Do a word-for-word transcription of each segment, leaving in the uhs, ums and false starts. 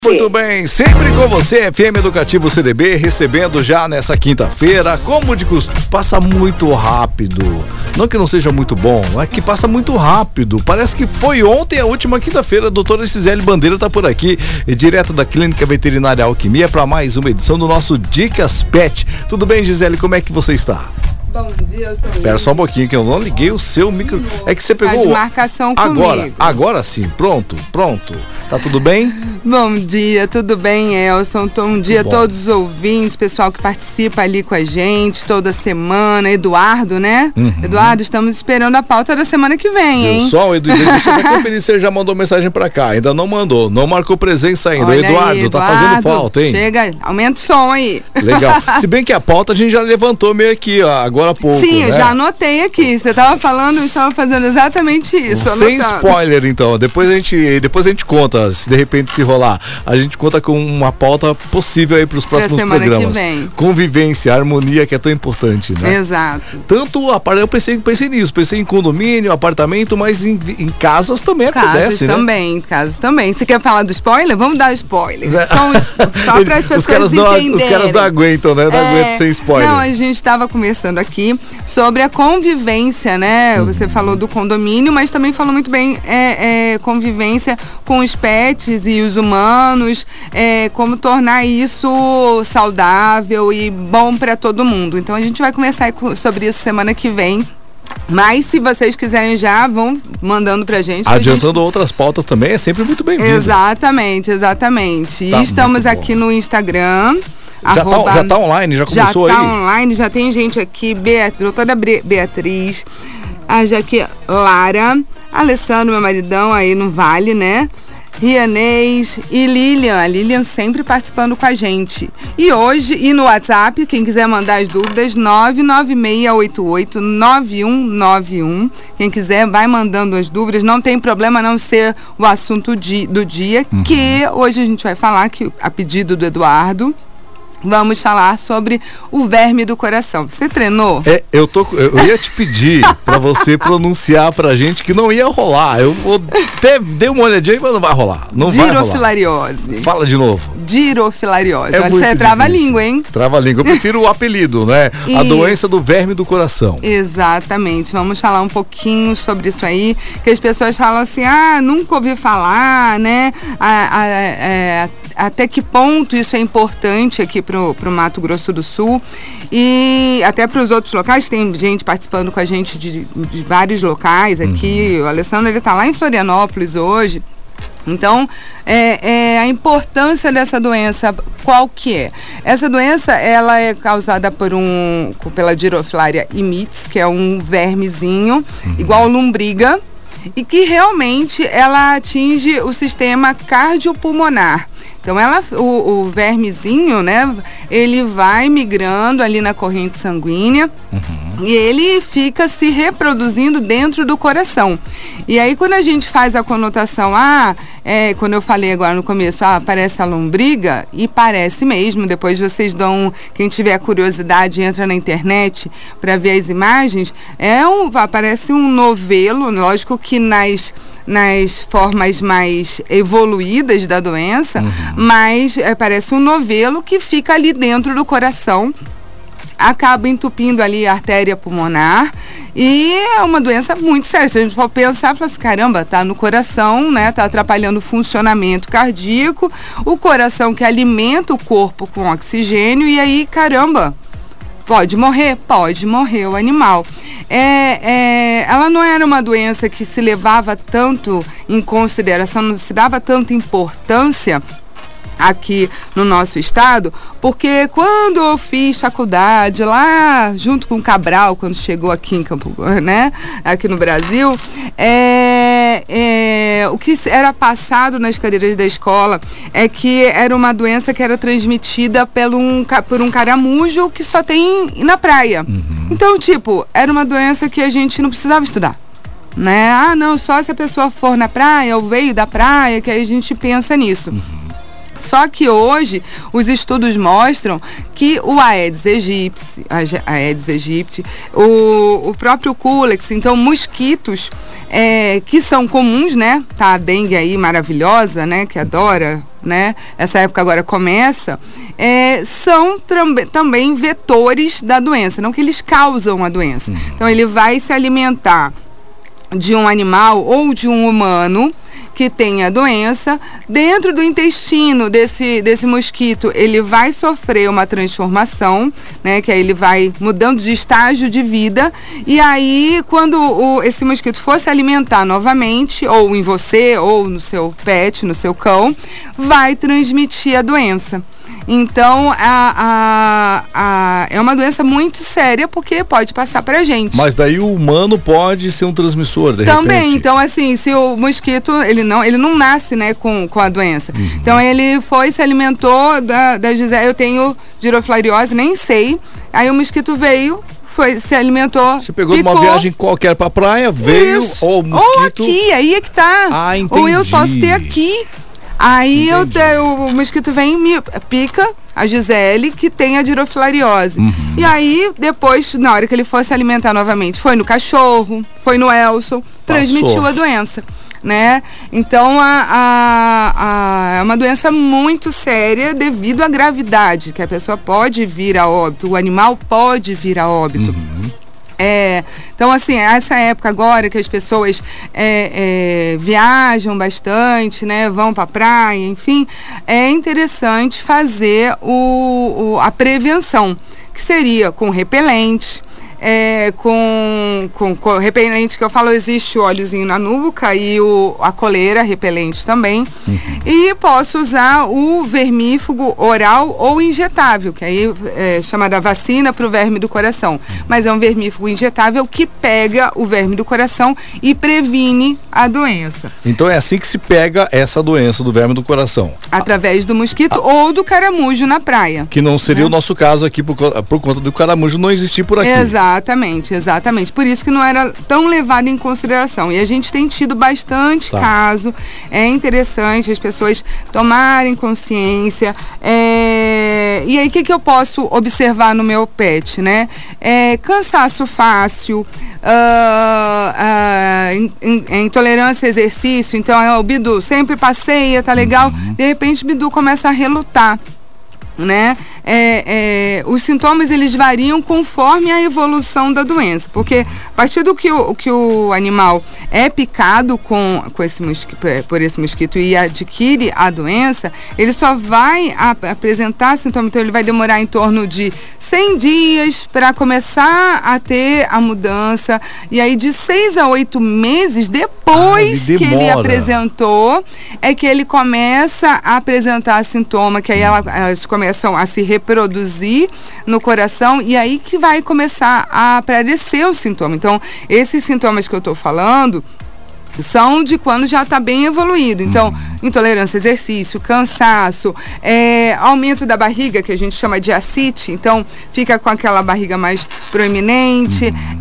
Muito bem, sempre com você, F M Educativo C D B, recebendo já nessa quinta-feira, como de costume, passa muito rápido. Não que não seja muito bom, é que passa muito rápido. Parece que foi ontem a última quinta-feira. A doutora Gisele Bandeira está por aqui, direto da Clínica Veterinária Alquimia, para mais uma edição do nosso Dicas Pet. Tudo bem, Gisele? Como é que você está? Bom dia, eu sou Espera só um pouquinho que eu não liguei o seu micro. É que você pegou... Tá de marcação agora, comigo. agora sim, pronto, pronto. Tá tudo bem? Bom dia, tudo bem, Elson? Bom dia a todos os ouvintes, pessoal que participa ali com a gente toda semana. Eduardo, né? Uhum. Eduardo, estamos esperando a pauta da semana que vem, hein? Pessoal, Eduardo, deixa eu até conferir se ele já mandou mensagem pra cá. Ainda não mandou, não marcou presença ainda. Olha Eduardo, aí, tá Eduardo, fazendo falta, hein? Chega, aumenta o som aí. Legal. Se bem que a pauta a gente já levantou meio aqui, ó, agora há pouco. Sim, né? eu já anotei aqui. Você estava falando, eu estava fazendo exatamente isso. Sem anotando. spoiler, então. Depois a gente, depois a gente conta, se de repente se rolar. A gente conta com uma pauta possível aí para os próximos semana programas. Que vem. Convivência, harmonia, que é tão importante, né? Exato. Tanto a eu pensei, pensei nisso, pensei em condomínio, apartamento, mas em, em casas também casas acontece, né? também, casas também. Você quer falar do spoiler? Vamos dar spoiler. Só, só para as pessoas os caras entenderem. Não, os caras não aguentam, né? Não é, aguentam sem spoiler. Não, a gente estava conversando aqui sobre a convivência, né? Uhum. Você falou do condomínio, mas também falou muito bem é, é, convivência com os pets e os humanos, é, como tornar isso saudável e bom para todo mundo. Então a gente vai começar sobre isso semana que vem. Mas se vocês quiserem já, vão mandando pra gente. Adiantando gente... outras pautas também, é sempre muito bem-vindo. Exatamente, exatamente. Tá, e estamos aqui no Instagram. Já, arroba... tá, já tá online, já começou já aí? Já tá online, já tem gente aqui, Beat... doutora Beatriz, a Jaque Lara, Alessandro, meu maridão, aí no Vale, né? Rianês e Lilian, a Lilian sempre participando com a gente. E hoje, e no WhatsApp, quem quiser mandar as dúvidas, nove nove seis oito oito nove um nove um. Quem quiser, vai mandando as dúvidas, não tem problema não ser o assunto di, do dia, uhum. que hoje a gente vai falar, que a pedido do Eduardo, vamos falar sobre o verme do coração. Você treinou? É, eu, tô, eu ia te pedir pra você pronunciar pra gente que não ia rolar. Eu vou até dei uma olhadinha, mas não vai rolar. Não vai rolar. Girofilariose. Fala de novo. Girofilariose. É Olha, você trava a língua, hein? Trava a língua. Eu prefiro o apelido, né? Isso. A doença do verme do coração. Exatamente. Vamos falar um pouquinho sobre isso aí, que as pessoas falam assim, ah, nunca ouvi falar, né? A, a, a, até que ponto isso é importante aqui pro, pro Mato Grosso do Sul e até para os outros locais. Tem gente participando com a gente de, de vários locais aqui. Uhum. O Alessandro, ele tá lá em Florianópolis hoje. Então, é, é, a importância dessa doença, qual que é? Essa doença, ela é causada por um, pela Girofilaria imitis, que é um vermezinho, uhum. igual lombriga, e que realmente ela atinge o sistema cardiopulmonar. Então, ela, o, o vermezinho, né, ele vai migrando ali na corrente sanguínea, uhum. e ele fica se reproduzindo dentro do coração. E aí, quando a gente faz a conotação, ah, é, quando eu falei agora no começo, ah, parece a lombriga, e parece mesmo, depois vocês dão, quem tiver curiosidade, entra na internet para ver as imagens, é um, parece um novelo, lógico que nas... nas formas mais evoluídas da doença, uhum. mas é, parece um novelo que fica ali dentro do coração, acaba entupindo ali a artéria pulmonar e é uma doença muito séria. Se a gente for pensar, fala assim, caramba, tá no coração, né, tá atrapalhando o funcionamento cardíaco, o coração que alimenta o corpo com oxigênio e aí, caramba, pode morrer? Pode morrer o animal. É, é, ela não era uma doença que se levava tanto em consideração, não se dava tanta importância aqui no nosso estado, porque quando eu fiz faculdade lá junto com o Cabral, quando chegou aqui em Campo, né, aqui no Brasil, é, é, o que era passado nas cadeiras da escola é que era uma doença que era transmitida pelo um, por um caramujo que só tem na praia. Uhum. Então, tipo, era uma doença que a gente não precisava estudar. Né? Ah, não, só se a pessoa for na praia ou veio da praia, que aí a gente pensa nisso. Uhum. Só que hoje os estudos mostram que o Aedes aegypti, a Aedes aegypti, o, o próprio Culex, então mosquitos é, que são comuns, né? Tá a dengue aí maravilhosa, né? Que adora né? Essa época agora começa, é, são tram- também vetores da doença, não que eles causam a doença. Uhum. Então ele vai se alimentar de um animal ou de um humano que tem a doença. Dentro do intestino desse, desse mosquito, ele vai sofrer uma transformação, né, que aí ele vai mudando de estágio de vida, e aí quando o, esse mosquito for se alimentar novamente, ou em você, ou no seu pet, no seu cão, vai transmitir a doença. Então, a, a, a, é uma doença muito séria, porque pode passar pra gente. Mas daí o humano pode ser um transmissor, de Também, repente. então assim, se o mosquito, ele não, ele não nasce, né, com, com a doença. Uhum. Então ele foi, se alimentou da, da Gisele, eu tenho giroflariose, nem sei. Aí o mosquito veio, foi, se alimentou. Você pegou picou. numa viagem qualquer pra praia, veio, Isso. ou o mosquito... Ou aqui, aí é que tá. Ah, entendi. Ou eu posso ter aqui. Aí eu te, o, o mosquito vem e me pica a Gisele, que tem a giroflariose. Uhum. E aí, depois, na hora que ele for se alimentar novamente, foi no cachorro, foi no Elson, transmitiu a doença, né? Então, a, a, a, é uma doença muito séria devido à gravidade, que a pessoa pode vir a óbito, o animal pode vir a óbito. Uhum. É, então, assim, essa época agora que as pessoas é, é, viajam bastante, né, vão para a praia, enfim, é interessante fazer o, o, a prevenção, que seria com repelente, é, com, com, com repelente, que eu falo, existe o óleozinho na nuca e o, a coleira repelente também. Uhum. E posso usar o vermífugo oral ou injetável, que aí é chamada vacina para o verme do coração. Mas é um vermífugo injetável que pega o verme do coração e previne a doença. Então é assim que se pega essa doença do verme do coração? Através do mosquito ah. ou do caramujo na praia. Que não seria, né, o nosso caso aqui por, por conta do caramujo não existir por aqui. Exatamente, exatamente. Por isso que não era tão levado em consideração. E a gente tem tido bastante tá. caso. É interessante as pessoas tomarem consciência. É... E aí, o que, que eu posso observar no meu pet, né? É, cansaço fácil, uh, uh, in, in, intolerância a exercício. Então, é, o Bidu sempre passeia, tá legal. Uhum. De repente, o Bidu começa a relutar, né? É, é, os sintomas, eles variam conforme a evolução da doença, porque a partir do que o, que o animal é picado com, com esse mosquito, por esse mosquito e adquire a doença, ele só vai a, apresentar sintomas. Então ele vai demorar em torno de cem dias para começar a ter a mudança, e aí de seis a oito meses depois ah, ele que ele apresentou é que ele começa a apresentar sintoma, que aí ela, elas começam a se reproduzir no coração, e aí que vai começar a aparecer o sintoma. Então, esses sintomas que eu estou falando são de quando já está bem evoluído. Então, uhum. intolerância a exercício, cansaço, é, aumento da barriga, que a gente chama de ascite, então fica com aquela barriga mais proeminente. Uhum.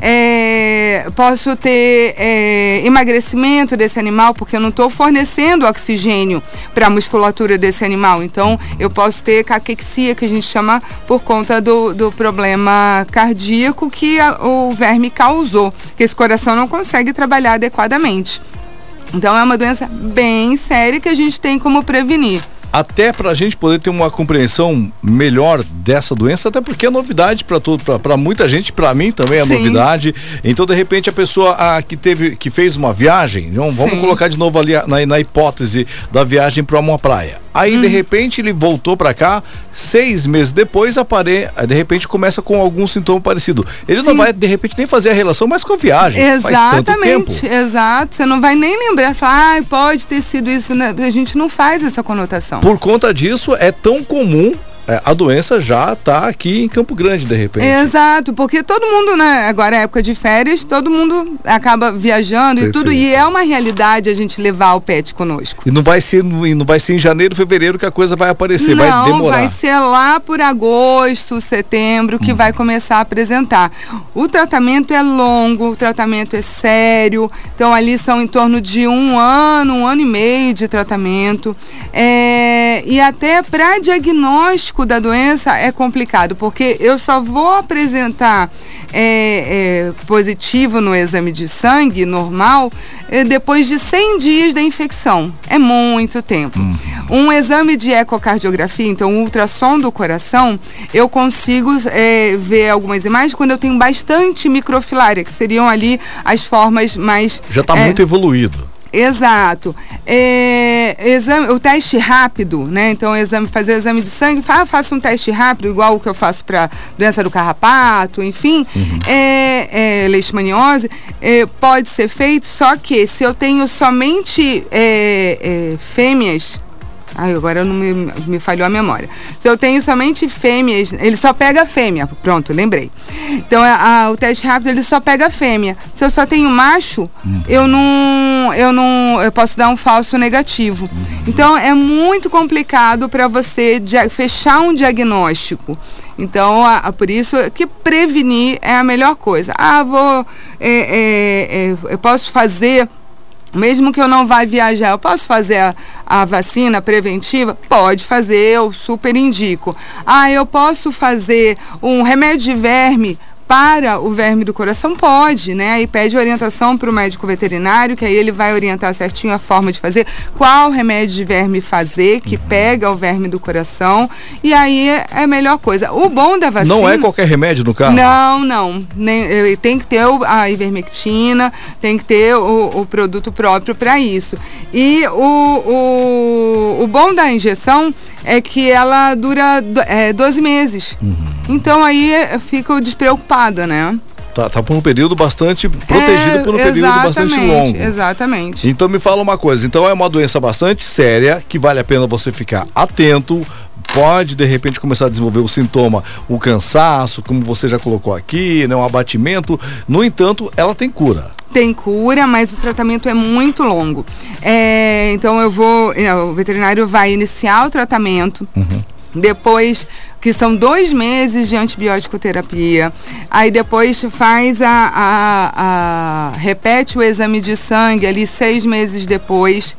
É, posso ter é, emagrecimento desse animal, porque eu não estou fornecendo oxigênio para a musculatura desse animal. Então, eu posso ter caquexia, que a gente chama por conta do, do problema cardíaco que a, o verme causou, que esse coração não consegue trabalhar adequadamente. Então é uma doença bem séria que a gente tem como prevenir. Até para a gente poder ter uma compreensão melhor dessa doença, até porque é novidade para todo, para muita gente, para mim também é Sim. novidade. Então, de repente, a pessoa a, que teve, que fez uma viagem, vamos, vamos colocar de novo ali na, na hipótese da viagem para uma praia. Aí, hum. de repente, ele voltou para cá, seis meses depois, apare... de repente, começa com algum sintoma parecido. Ele Sim. não vai, de repente, nem fazer a relação mais com a viagem. Exatamente, faz tanto tempo. Exato. Você não vai nem lembrar, falar, ah, pode ter sido isso, né? A gente não faz essa conotação. Por conta disso, é tão comum. É, a doença já está aqui em Campo Grande, de repente. Exato, porque todo mundo, né, agora é época de férias, todo mundo acaba viajando Perfeito. E tudo, e é uma realidade a gente levar o pet conosco. E não vai ser, não vai ser em janeiro, fevereiro que a coisa vai aparecer, não, vai demorar. Vai ser lá por agosto, setembro que hum. vai começar a apresentar. O tratamento é longo, o tratamento é sério, então ali são em torno de um ano, um ano e meio de tratamento, é, e até para diagnóstico diagnóstico da doença é complicado, porque eu só vou apresentar é, é, positivo no exame de sangue normal é, depois de cem dias da infecção. É muito tempo. Uhum. Um exame de ecocardiografia, então um ultrassom do coração, eu consigo é, ver algumas imagens quando eu tenho bastante microfilária, que seriam ali as formas mais... Já está é, muito evoluído. Exato. É, exame, o teste rápido, né? Então, exame, fazer exame de sangue, ah, faço um teste rápido, igual o que eu faço para doença do carrapato, enfim, uhum. é, é, leishmaniose, é, pode ser feito, só que se eu tenho somente é, é, fêmeas. Ai, agora não me, me falhou a memória. Se eu tenho somente fêmeas, ele só pega a fêmea. Pronto, lembrei. Então, a, a, o teste rápido, ele só pega a fêmea. Se eu só tenho macho, uhum. eu não, eu não, eu posso dar um falso negativo. Uhum. Então, é muito complicado para você dia, fechar um diagnóstico. Então, a, a, por isso que prevenir é a melhor coisa. Ah, vou, é, é, é, eu posso fazer... Mesmo que eu não vá viajar, eu posso fazer a, a vacina preventiva? Pode fazer, eu super indico. Ah, eu posso fazer um remédio de verme para o verme do coração? Pode, né? Aí pede orientação para o médico veterinário, que aí ele vai orientar certinho a forma de fazer, qual remédio de verme fazer, que uhum. pega o verme do coração, e aí é a melhor coisa. O bom da vacina... Não é qualquer remédio no carro? Não, não. Nem, tem que ter a ivermectina, tem que ter o, o produto próprio para isso. E o, o, o bom da injeção é que ela dura é, doze meses. Uhum. Então aí fica despreocupada, né? Tá, tá por um período bastante protegido, é, por um período bastante longo. Exatamente. Então me fala uma coisa, então é uma doença bastante séria, que vale a pena você ficar atento. Pode, de repente, começar a desenvolver o sintoma, o cansaço, como você já colocou aqui, né, um abatimento. No entanto, ela tem cura. Tem cura, mas o tratamento é muito longo. É, então, eu vou... O veterinário vai iniciar o tratamento. Uhum. Depois... que são dois meses de antibiótico terapia, aí depois faz a, a, a repete o exame de sangue ali seis meses depois,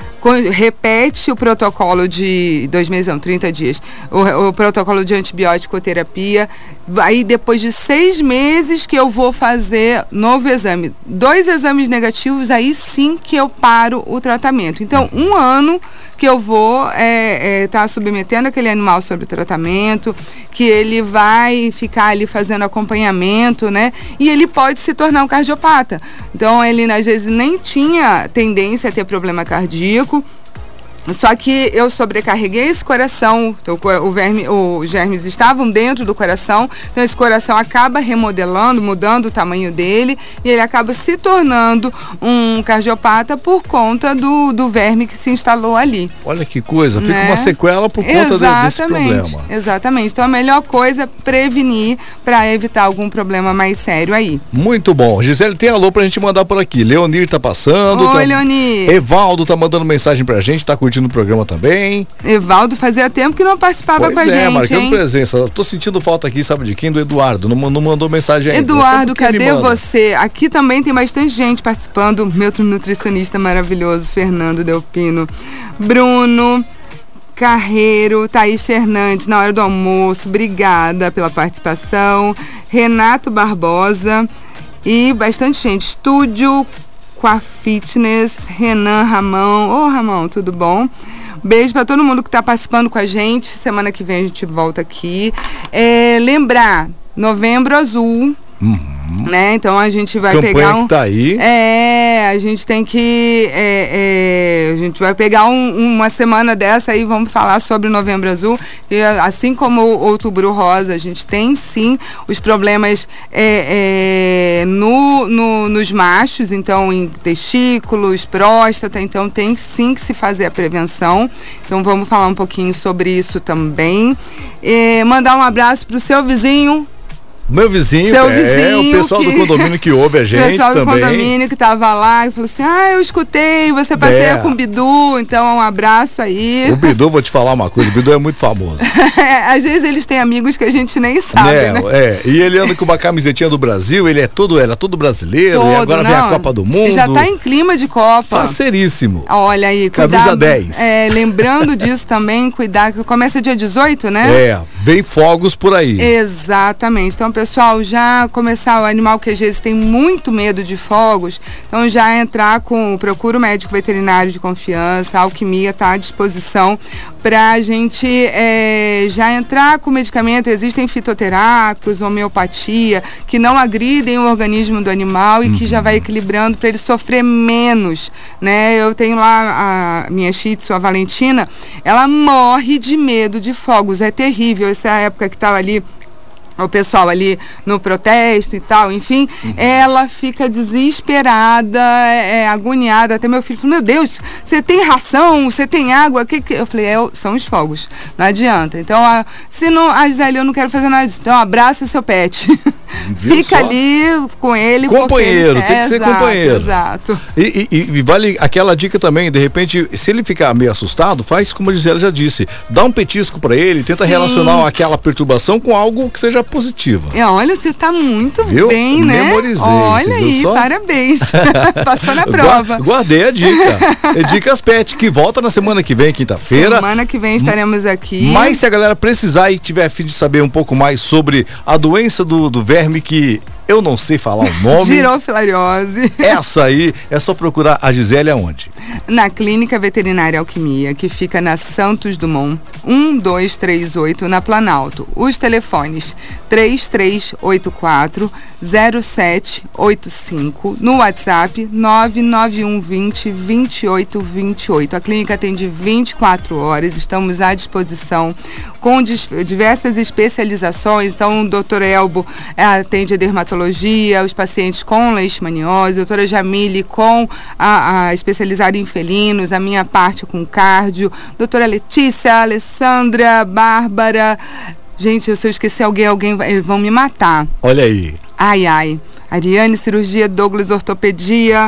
repete o protocolo de dois meses, não, trinta dias, o, o protocolo de antibiótico terapia, aí depois de seis meses que eu vou fazer novo exame, dois exames negativos, aí sim que eu paro o tratamento. Então, um ano que eu vou estar é, é, tá submetendo aquele animal sobre tratamento, que ele vai ficar ali fazendo acompanhamento, né? E ele pode se tornar um cardiopata. Então, ele às vezes nem tinha tendência a ter problema cardíaco, só que eu sobrecarreguei esse coração, então, o verme, os germes estavam dentro do coração, então esse coração acaba remodelando, mudando o tamanho dele, e ele acaba se tornando um cardiopata por conta do, do verme que se instalou ali. Olha que coisa, fica né? uma sequela por conta exatamente, desse problema. Exatamente, então a melhor coisa é prevenir para evitar algum problema mais sério aí. Muito bom. Gisele, tem alô pra gente mandar por aqui. Leonir tá passando. Oi, tá... Leonir. Evaldo tá mandando mensagem pra gente, tá curtindo no programa também. Evaldo fazia tempo que não participava pois com a é, gente, marcando hein? presença. Tô sentindo falta aqui, sabe de quem? Do Eduardo. Não, não mandou mensagem ainda. Eduardo, cadê você? Aqui também tem bastante gente participando. Meu nutricionista maravilhoso, Fernando Delpino. Bruno Carreiro, Thaís Fernandes, na hora do almoço. Obrigada pela participação. Renato Barbosa e bastante gente. Estúdio com a Fitness, Renan Ramão. Ô, Ramão, tudo bom? Beijo para todo mundo que está participando com a gente. Semana que vem a gente volta aqui. É, lembrar, Novembro Azul. Uhum. Né? Então a gente vai Campanha pegar um. Que tá aí. É, a gente tem que. É, é, a gente vai pegar um, uma semana dessa aí, vamos falar sobre o Novembro Azul. E assim como o Outubro Rosa, a gente tem sim os problemas é, é, no, no, nos machos, então em testículos, próstata, então tem sim que se fazer a prevenção. Então vamos falar um pouquinho sobre isso também. É, mandar um abraço para o seu vizinho. Meu vizinho, Seu é, vizinho o pessoal que... do condomínio que ouve a gente também. O pessoal do também. condomínio que tava lá e falou assim, ah, eu escutei, você passeia é. com o Bidu, então um abraço aí. O Bidu, vou te falar uma coisa, o Bidu é muito famoso. é, às vezes eles têm amigos que a gente nem sabe, é, né? É, e ele anda com uma camisetinha do Brasil, ele é todo, ele é todo brasileiro, todo, e agora não. vem a Copa do Mundo. Já tá em clima de Copa. Parceiríssimo. Olha aí, camisa cuidado, dez. É, lembrando disso também, cuidar, que começa dia dezoito, né? É, vem fogos por aí. Exatamente. Então, pessoal, já começar, o animal que às vezes tem muito medo de fogos, então já entrar com, procura o médico veterinário de confiança, a Alquimia está à disposição para a gente é, já entrar com medicamento. Existem fitoterápicos, homeopatia, que não agridem o organismo do animal e uhum. que já vai equilibrando para ele sofrer menos, né? Eu tenho lá a minha Shih Tzu, a Valentina, ela morre de medo de fogos, é terrível. Essa época que estava ali o pessoal ali no protesto e tal, enfim, uhum. ela fica desesperada, é, agoniada. Até meu filho falou, meu Deus, você tem ração, você tem água? Que que... Eu falei, é, são os fogos, não adianta. Então, a, se não, a Gisele, eu não quero fazer nada disso. Então, abraça seu pet. Viu Fica só? ali com ele. Companheiro, ele... tem é, que ser exato, companheiro. Exato. E, e, e vale aquela dica também, de repente, se ele ficar meio assustado, faz como a Gisele já disse, dá um petisco pra ele, tenta Sim. relacionar aquela perturbação com algo que seja positiva. E olha, você tá muito viu? bem, né? Memorizei. Olha aí, só? Parabéns. Passou na prova. Guardei a dica. Dicas Pet, que volta na semana que vem, quinta-feira. Semana que vem estaremos aqui. Mas se a galera precisar e tiver a fim de saber um pouco mais sobre a doença do, do verme que eu não sei falar o nome. Girofilariose. Essa aí, é só procurar a Gisele aonde? Na Clínica Veterinária Alquimia, que fica na Santos Dumont, um dois três oito, na Planalto. Os telefones três três oito quatro zero sete oito cinco, no WhatsApp nove nove um dois zero dois oito dois oito. A clínica atende vinte e quatro horas, estamos à disposição com diversas especializações. Então, o doutor Elbo atende a dermatologia, os pacientes com leishmaniose, a doutora Jamile com a, a especializada em felinos, a minha parte com cardio, doutora Letícia, Alessandra, Bárbara. Gente, se eu esquecer alguém, alguém vai, eles vão me matar. Olha aí. Ai, ai. Ariane, cirurgia, Douglas, ortopedia,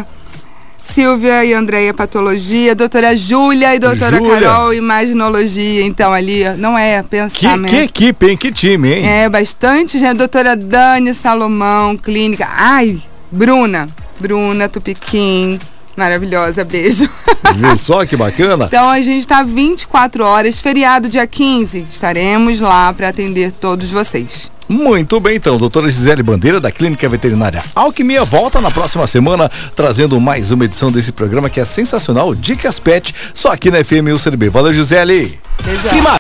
Silvia e Andréia, patologia, doutora Júlia e doutora Júlia. Carol, imaginologia. Então, ali, não é pensamento. Que, que equipe, hein? Que time, hein? É, bastante gente. Doutora Dani Salomão, clínica. Ai, Bruna. Bruna Tupiquim. Maravilhosa, beijo. Viu só que bacana? Então a gente está vinte e quatro horas, feriado dia quinze, estaremos lá para atender todos vocês. Muito bem, então, doutora Gisele Bandeira, da Clínica Veterinária Alquimia, volta na próxima semana, trazendo mais uma edição desse programa que é sensacional, Dicas Pet, só aqui na F M U C D B. Valeu, Gisele! Beijão.